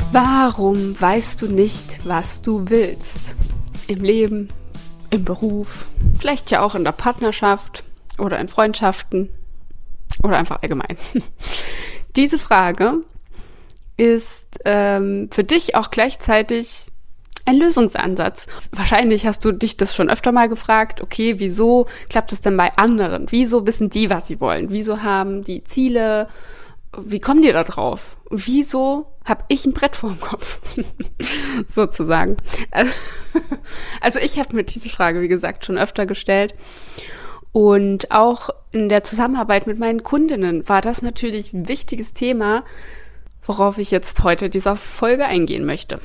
Warum weißt du nicht, was du willst? Im Leben, im Beruf, vielleicht ja auch in der Partnerschaft oder in Freundschaften oder einfach allgemein. Diese Frage ist für dich auch gleichzeitig ein Lösungsansatz. Wahrscheinlich hast du dich das schon öfter mal gefragt, okay, wieso klappt es denn bei anderen? Wieso wissen die, was sie wollen? Wieso haben die Ziele? Wie kommen die da drauf? Wieso habe ich ein Brett vorm Kopf? Sozusagen. Also ich habe mir diese Frage, wie gesagt, schon öfter gestellt. Und auch in der Zusammenarbeit mit meinen Kundinnen war das natürlich ein wichtiges Thema, worauf ich jetzt heute in dieser Folge eingehen möchte.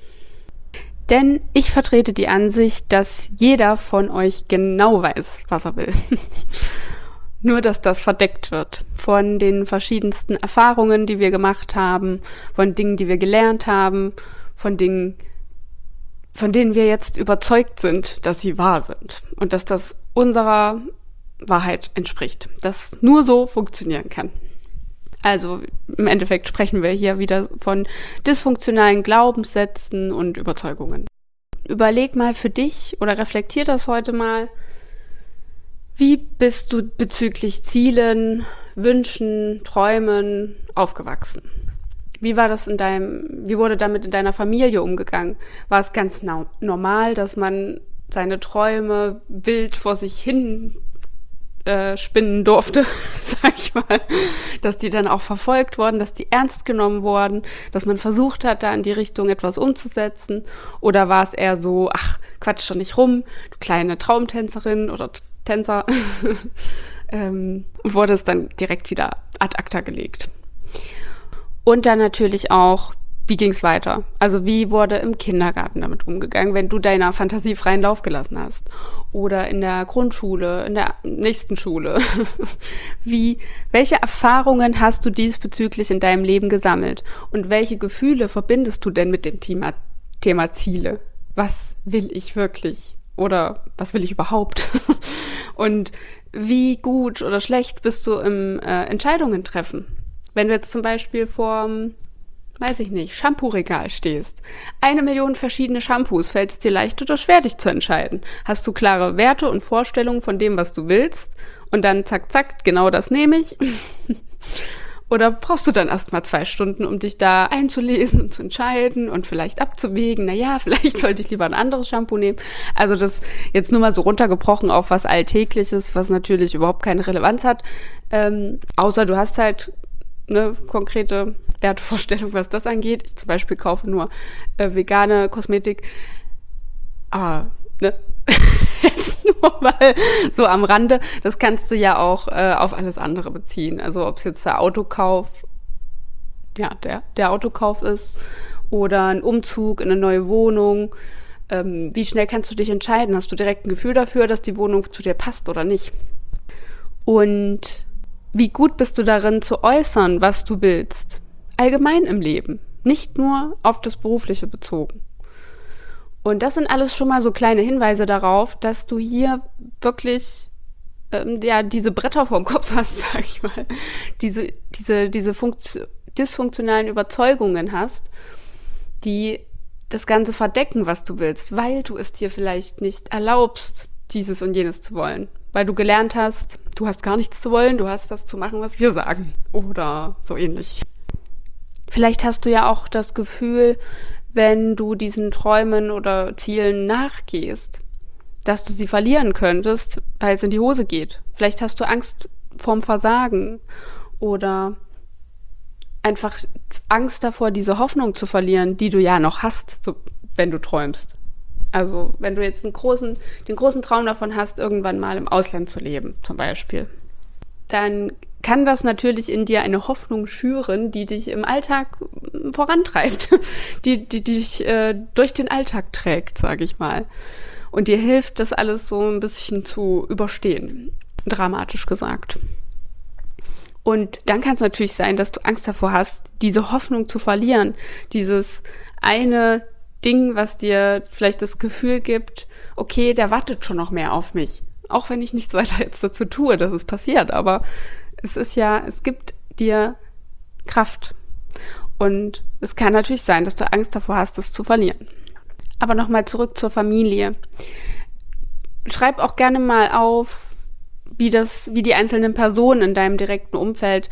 Denn ich vertrete die Ansicht, dass jeder von euch genau weiß, was er will. Nur, dass das verdeckt wird von den verschiedensten Erfahrungen, die wir gemacht haben, von Dingen, die wir gelernt haben, von Dingen, von denen wir jetzt überzeugt sind, dass sie wahr sind und dass das unserer Wahrheit entspricht, dass nur so funktionieren kann. Also im Endeffekt sprechen wir hier wieder von dysfunktionalen Glaubenssätzen und Überzeugungen. Überleg mal für dich oder reflektier das heute mal. Wie bist du bezüglich Zielen, Wünschen, Träumen aufgewachsen? Wie wurde damit in deiner Familie umgegangen? War es ganz normal, dass man seine Träume wild vor sich hin spinnen durfte, sag ich mal, dass die dann auch verfolgt wurden, dass die ernst genommen wurden, dass man versucht hat, da in die Richtung etwas umzusetzen? Oder war es eher so, ach, quatsch doch nicht rum, du kleine Traumtänzerin oder Tänzer, und wurde es dann direkt wieder ad acta gelegt. Und dann natürlich auch, wie ging es weiter? Also wie wurde im Kindergarten damit umgegangen, wenn du deiner Fantasie freien Lauf gelassen hast? Oder in der Grundschule, in der nächsten Schule? Welche Erfahrungen hast du diesbezüglich in deinem Leben gesammelt? Und welche Gefühle verbindest du denn mit dem Thema Ziele? Was will ich wirklich? Oder was will ich überhaupt? Und wie gut oder schlecht bist du im Entscheidungen treffen? Wenn du jetzt zum Beispiel vorm, weiß ich nicht, Shampoo-Regal stehst. 1 Million verschiedene Shampoos. Fällt es dir leicht oder schwer, dich zu entscheiden? Hast du klare Werte und Vorstellungen von dem, was du willst? Und dann zack, zack, genau das nehme ich. Oder brauchst du dann erstmal 2 Stunden, um dich da einzulesen und zu entscheiden und vielleicht abzuwägen, naja, vielleicht sollte ich lieber ein anderes Shampoo nehmen. Also das jetzt nur mal so runtergebrochen auf was Alltägliches, was natürlich überhaupt keine Relevanz hat. Außer du hast halt eine konkrete Wertevorstellung, was das angeht. Ich zum Beispiel kaufe nur vegane Kosmetik. Aber, ne? Jetzt nur mal so am Rande. Das kannst du ja auch auf alles andere beziehen. Also ob es jetzt der Autokauf, ja, der Autokauf ist oder ein Umzug in eine neue Wohnung. Wie schnell kannst du dich entscheiden? Hast du direkt ein Gefühl dafür, dass die Wohnung zu dir passt oder nicht? Und wie gut bist du darin zu äußern, was du willst? Allgemein im Leben, nicht nur auf das Berufliche bezogen. Und das sind alles schon mal so kleine Hinweise darauf, dass du hier wirklich diese Bretter vorm Kopf hast, sag ich mal. Diese dysfunktionalen Überzeugungen hast, die das Ganze verdecken, was du willst, weil du es dir vielleicht nicht erlaubst, dieses und jenes zu wollen. Weil du gelernt hast, du hast gar nichts zu wollen, du hast das zu machen, was wir sagen. Oder so ähnlich. Vielleicht hast du ja auch das Gefühl, wenn du diesen Träumen oder Zielen nachgehst, dass du sie verlieren könntest, weil es in die Hose geht. Vielleicht hast du Angst vorm Versagen oder einfach Angst davor, diese Hoffnung zu verlieren, die du ja noch hast, so, wenn du träumst. Also wenn du jetzt den großen Traum davon hast, irgendwann mal im Ausland zu leben, zum Beispiel, dann kann das natürlich in dir eine Hoffnung schüren, die dich im Alltag vorantreibt, die dich durch den Alltag trägt, sage ich mal. Und dir hilft, das alles so ein bisschen zu überstehen, dramatisch gesagt. Und dann kann es natürlich sein, dass du Angst davor hast, diese Hoffnung zu verlieren, dieses eine Ding, was dir vielleicht das Gefühl gibt, okay, der wartet schon noch mehr auf mich. Auch wenn ich nichts weiter jetzt dazu tue, dass es passiert. Aber es gibt dir Kraft. Und es kann natürlich sein, dass du Angst davor hast, es zu verlieren. Aber nochmal zurück zur Familie. Schreib auch gerne mal auf, wie die einzelnen Personen in deinem direkten Umfeld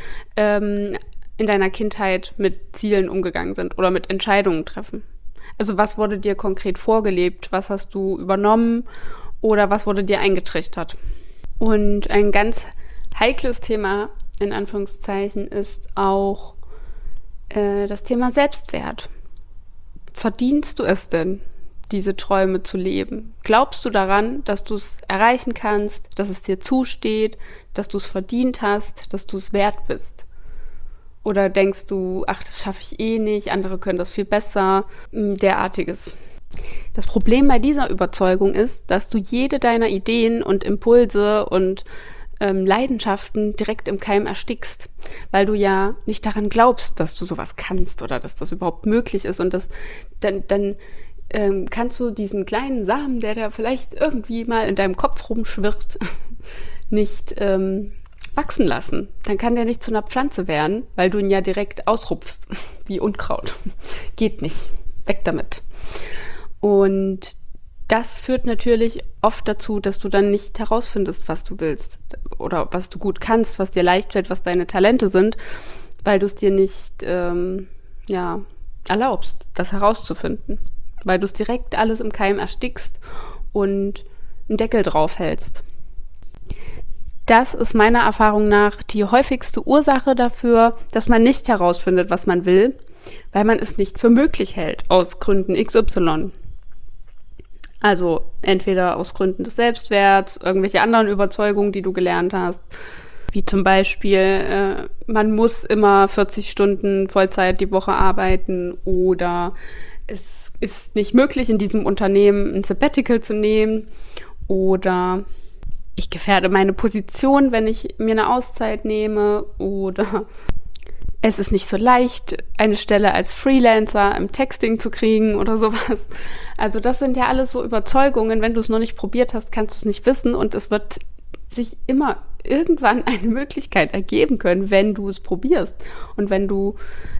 in deiner Kindheit mit Zielen umgegangen sind oder mit Entscheidungen treffen. Also was wurde dir konkret vorgelebt? Was hast du übernommen oder was wurde dir eingetrichtert? Und ein ganz heikles Thema, in Anführungszeichen, ist auch das Thema Selbstwert. Verdienst du es denn, diese Träume zu leben? Glaubst du daran, dass du es erreichen kannst, dass es dir zusteht, dass du es verdient hast, dass du es wert bist? Oder denkst du, ach, das schaffe ich eh nicht, andere können das viel besser, derartiges. Das Problem bei dieser Überzeugung ist, dass du jede deiner Ideen und Impulse und Leidenschaften direkt im Keim erstickst, weil du ja nicht daran glaubst, dass du sowas kannst oder dass das überhaupt möglich ist. Und dann kannst du diesen kleinen Samen, der da vielleicht irgendwie mal in deinem Kopf rumschwirrt, nicht wachsen lassen. Dann kann der nicht zu einer Pflanze werden, weil du ihn ja direkt ausrupfst, wie Unkraut. Geht nicht. Weg damit. Und das führt natürlich oft dazu, dass du dann nicht herausfindest, was du willst oder was du gut kannst, was dir leicht fällt, was deine Talente sind, weil du es dir nicht erlaubst, das herauszufinden, weil du es direkt alles im Keim erstickst und einen Deckel drauf hältst. Das ist meiner Erfahrung nach die häufigste Ursache dafür, dass man nicht herausfindet, was man will, weil man es nicht für möglich hält, aus Gründen XY. Also entweder aus Gründen des Selbstwerts, irgendwelche anderen Überzeugungen, die du gelernt hast, wie zum Beispiel, man muss immer 40 Stunden Vollzeit die Woche arbeiten oder es ist nicht möglich, in diesem Unternehmen ein Sabbatical zu nehmen oder ich gefährde meine Position, wenn ich mir eine Auszeit nehme oder es ist nicht so leicht, eine Stelle als Freelancer im Texting zu kriegen oder sowas. Also das sind ja alles so Überzeugungen. Wenn du es noch nicht probiert hast, kannst du es nicht wissen und es wird sich immer irgendwann eine Möglichkeit ergeben können, wenn du es probierst. Und wenn du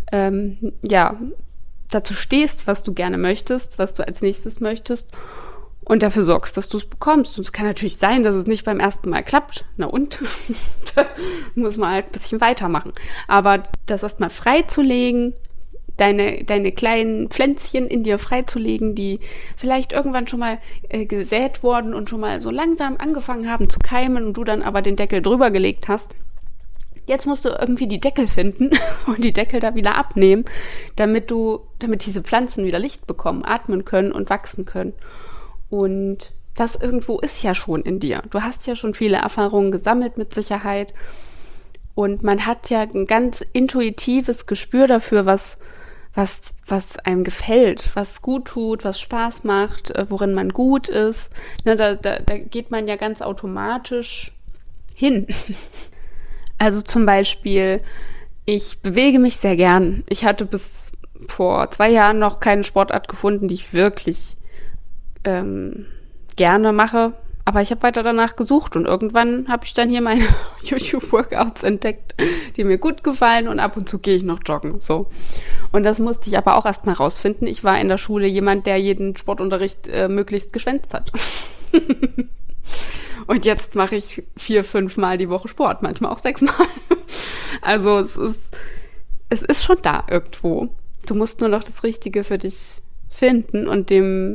dazu stehst, was du gerne möchtest, was du als nächstes möchtest und dafür sorgst, dass du es bekommst. Und es kann natürlich sein, dass es nicht beim ersten Mal klappt. Na und? Da muss man halt ein bisschen weitermachen. Aber das erstmal freizulegen, deine kleinen Pflänzchen in dir freizulegen, die vielleicht irgendwann schon mal gesät wurden und schon mal so langsam angefangen haben zu keimen und du dann aber den Deckel drüber gelegt hast. Jetzt musst du irgendwie die Deckel finden und die Deckel da wieder abnehmen, damit diese Pflanzen wieder Licht bekommen, atmen können und wachsen können. Und das irgendwo ist ja schon in dir. Du hast ja schon viele Erfahrungen gesammelt mit Sicherheit. Und man hat ja ein ganz intuitives Gespür dafür, was einem gefällt, was gut tut, was Spaß macht, worin man gut ist. Ne, da geht man ja ganz automatisch hin. Also zum Beispiel, ich bewege mich sehr gern. Ich hatte bis vor 2 Jahren noch keine Sportart gefunden, die ich wirklich gerne mache, aber ich habe weiter danach gesucht und irgendwann habe ich dann hier meine YouTube-Workouts entdeckt, die mir gut gefallen und ab und zu gehe ich noch joggen, so. Und das musste ich aber auch erst mal rausfinden. Ich war in der Schule jemand, der jeden Sportunterricht möglichst geschwänzt hat. Und jetzt mache ich 4-5 Mal die Woche Sport, manchmal auch 6 Mal. Also es ist schon da irgendwo. Du musst nur noch das Richtige für dich finden und dem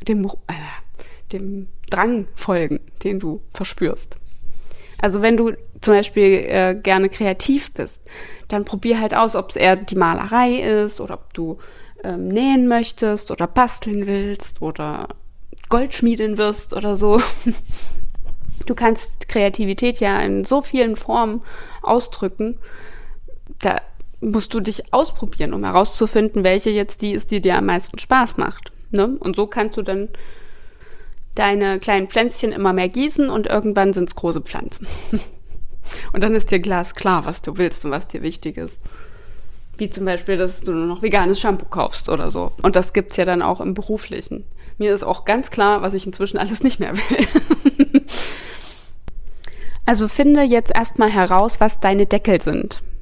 Drang folgen, den du verspürst. Also wenn du zum Beispiel gerne kreativ bist, dann probier halt aus, ob es eher die Malerei ist oder ob du nähen möchtest oder basteln willst oder Goldschmiedin wirst oder so. Du kannst Kreativität ja in so vielen Formen ausdrücken. Da musst du dich ausprobieren, um herauszufinden, welche jetzt die ist, die dir am meisten Spaß macht. Ne? Und so kannst du dann deine kleinen Pflänzchen immer mehr gießen und irgendwann sind es große Pflanzen. Und dann ist dir glasklar, was du willst und was dir wichtig ist. Wie zum Beispiel, dass du nur noch veganes Shampoo kaufst oder so. Und das gibt's ja dann auch im Beruflichen. Mir ist auch ganz klar, was ich inzwischen alles nicht mehr will. Also finde jetzt erstmal heraus, was deine Deckel sind.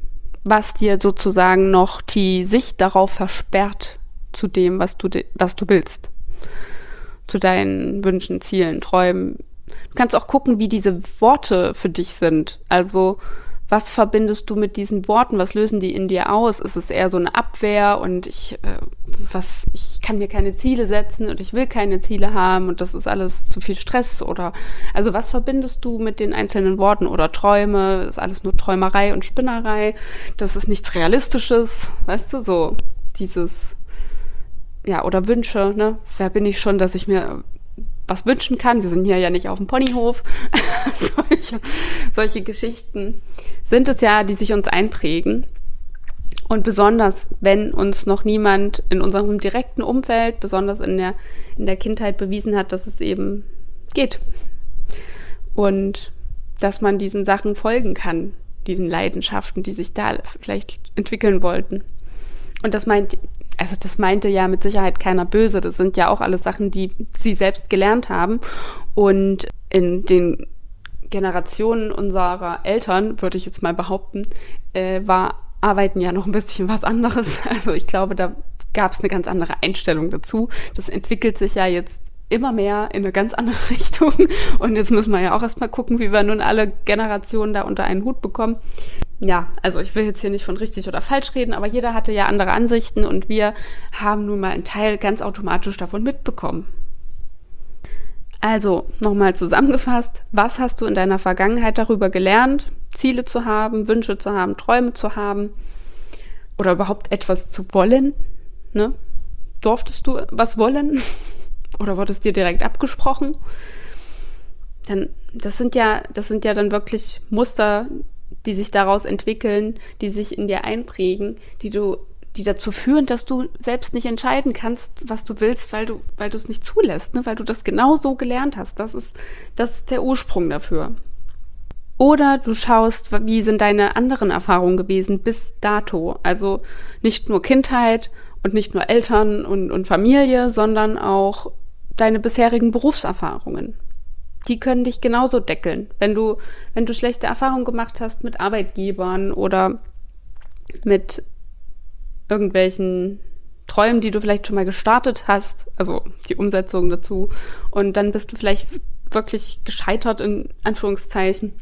was dir sozusagen noch die Sicht darauf versperrt zu dem, was du willst. Zu deinen Wünschen, Zielen, Träumen. Du kannst auch gucken, wie diese Worte für dich sind. Also, was verbindest du mit diesen Worten? Was lösen die in dir aus? Ist es eher so eine Abwehr und ich kann mir keine Ziele setzen und ich will keine Ziele haben und das ist alles zu viel Stress? Oder also was verbindest du mit den einzelnen Worten oder Träume? Das ist alles nur Träumerei und Spinnerei. Das ist nichts Realistisches, weißt du, so dieses, ja, oder Wünsche, ne? Wer bin ich schon, dass ich mir was wünschen kann? Wir sind hier ja nicht auf dem Ponyhof. solche Geschichten sind es ja, die sich uns einprägen. Und besonders, wenn uns noch niemand in unserem direkten Umfeld, besonders in der Kindheit bewiesen hat, dass es eben geht. Und dass man diesen Sachen folgen kann, diesen Leidenschaften, die sich da vielleicht entwickeln wollten. Und das meinte ja mit Sicherheit keiner böse. Das sind ja auch alles Sachen, die sie selbst gelernt haben. Und in den Generationen unserer Eltern, würde ich jetzt mal behaupten, Arbeiten ja noch ein bisschen was anderes. Also ich glaube, da gab es eine ganz andere Einstellung dazu. Das entwickelt sich ja jetzt immer mehr in eine ganz andere Richtung. Und jetzt müssen wir ja auch erstmal gucken, wie wir nun alle Generationen da unter einen Hut bekommen. Ja, also ich will jetzt hier nicht von richtig oder falsch reden, aber jeder hatte ja andere Ansichten und wir haben nun mal einen Teil ganz automatisch davon mitbekommen. Also, nochmal zusammengefasst, was hast du in deiner Vergangenheit darüber gelernt, Ziele zu haben, Wünsche zu haben, Träume zu haben oder überhaupt etwas zu wollen? Ne? Durftest du was wollen oder wurde es dir direkt abgesprochen? Das sind ja dann wirklich Muster, die sich daraus entwickeln, die sich in dir einprägen, die dazu führen, dass du selbst nicht entscheiden kannst, was du willst, weil du es nicht zulässt, ne? Weil du das genau so gelernt hast. Das ist der Ursprung dafür. Oder du schaust, wie sind deine anderen Erfahrungen gewesen bis dato. Also nicht nur Kindheit und nicht nur Eltern und Familie, sondern auch deine bisherigen Berufserfahrungen. Die können dich genauso deckeln. Wenn du schlechte Erfahrungen gemacht hast mit Arbeitgebern oder mit irgendwelchen Träumen, die du vielleicht schon mal gestartet hast, also die Umsetzung dazu, und dann bist du vielleicht wirklich gescheitert, in Anführungszeichen.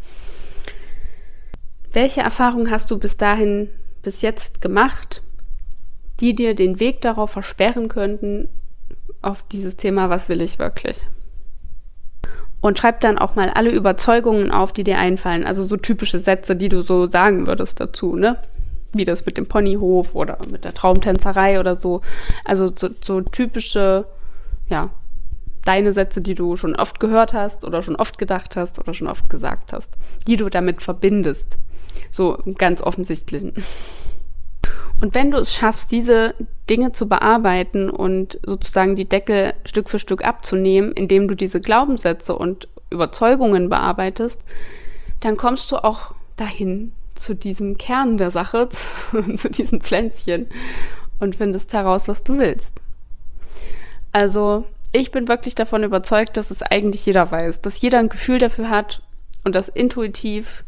Welche Erfahrungen hast du bis jetzt gemacht, die dir den Weg darauf versperren könnten, auf dieses Thema, was will ich wirklich? Und schreib dann auch mal alle Überzeugungen auf, die dir einfallen. Also so typische Sätze, die du so sagen würdest dazu, ne? Wie das mit dem Ponyhof oder mit der Traumtänzerei oder so. Also so typische, ja, deine Sätze, die du schon oft gehört hast oder schon oft gedacht hast oder schon oft gesagt hast, die du damit verbindest. So ganz offensichtlichen. Und wenn du es schaffst, diese Dinge zu bearbeiten und sozusagen die Deckel Stück für Stück abzunehmen, indem du diese Glaubenssätze und Überzeugungen bearbeitest, dann kommst du auch dahin zu diesem Kern der Sache, zu diesen Pflänzchen und findest heraus, was du willst. Also ich bin wirklich davon überzeugt, dass es eigentlich jeder weiß, dass jeder ein Gefühl dafür hat und das intuitiv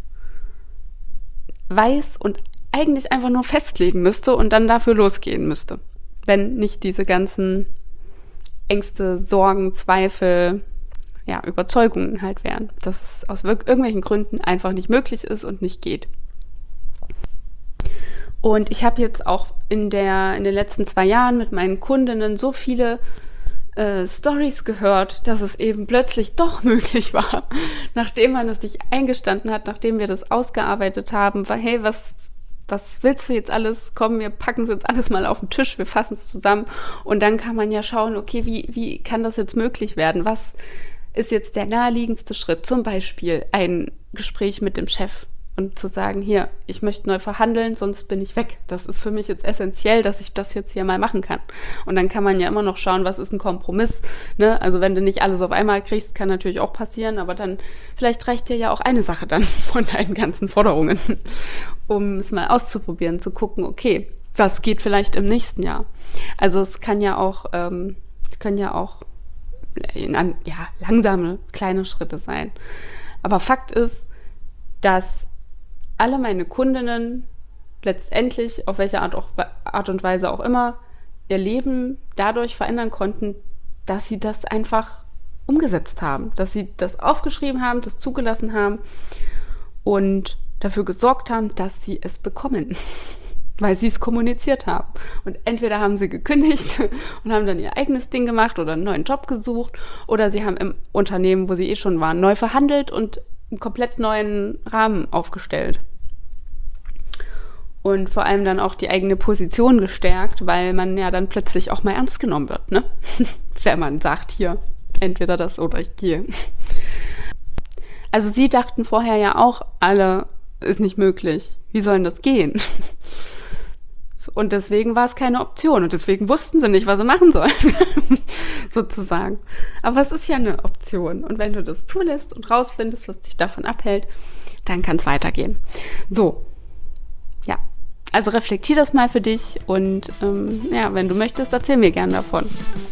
weiß und eigentlich einfach nur festlegen müsste und dann dafür losgehen müsste. Wenn nicht diese ganzen Ängste, Sorgen, Zweifel, ja, Überzeugungen halt wären. Dass es aus irgendwelchen Gründen einfach nicht möglich ist und nicht geht. Und ich habe jetzt auch in den letzten 2 Jahren mit meinen Kundinnen so viele Stories gehört, dass es eben plötzlich doch möglich war, nachdem man es sich eingestanden hat, nachdem wir das ausgearbeitet haben, weil, hey, was willst du jetzt alles? Komm, wir packen es jetzt alles mal auf den Tisch, wir fassen es zusammen und dann kann man ja schauen, okay, wie kann das jetzt möglich werden? Was ist jetzt der naheliegendste Schritt? Zum Beispiel ein Gespräch mit dem Chef und zu sagen, hier, ich möchte neu verhandeln, sonst bin ich weg. Das ist für mich jetzt essentiell, dass ich das jetzt hier mal machen kann. Und dann kann man ja immer noch schauen, was ist ein Kompromiss, ne? Also wenn du nicht alles auf einmal kriegst, kann natürlich auch passieren, aber dann vielleicht reicht dir ja auch eine Sache dann von deinen ganzen Forderungen, um es mal auszuprobieren, zu gucken, okay, was geht vielleicht im nächsten Jahr? Also es können ja auch langsame, kleine Schritte sein. Aber Fakt ist, dass alle meine Kundinnen letztendlich, auf welche Art und Weise auch immer, ihr Leben dadurch verändern konnten, dass sie das einfach umgesetzt haben, dass sie das aufgeschrieben haben, das zugelassen haben und dafür gesorgt haben, dass sie es bekommen, weil sie es kommuniziert haben. Und entweder haben sie gekündigt und haben dann ihr eigenes Ding gemacht oder einen neuen Job gesucht, oder sie haben im Unternehmen, wo sie schon waren, neu verhandelt und einen komplett neuen Rahmen aufgestellt. Und vor allem dann auch die eigene Position gestärkt, weil man ja dann plötzlich auch mal ernst genommen wird, ne? Wenn man sagt, hier, entweder das oder ich gehe. Also sie dachten vorher ja auch, alle, ist nicht möglich. Wie soll denn das gehen? Und deswegen war es keine Option. Und deswegen wussten sie nicht, was sie machen sollen. Sozusagen. Aber es ist ja eine Option. Und wenn du das zulässt und rausfindest, was dich davon abhält, dann kann es weitergehen. So. Ja, also reflektier das mal für dich und wenn du möchtest, erzähl mir gerne davon.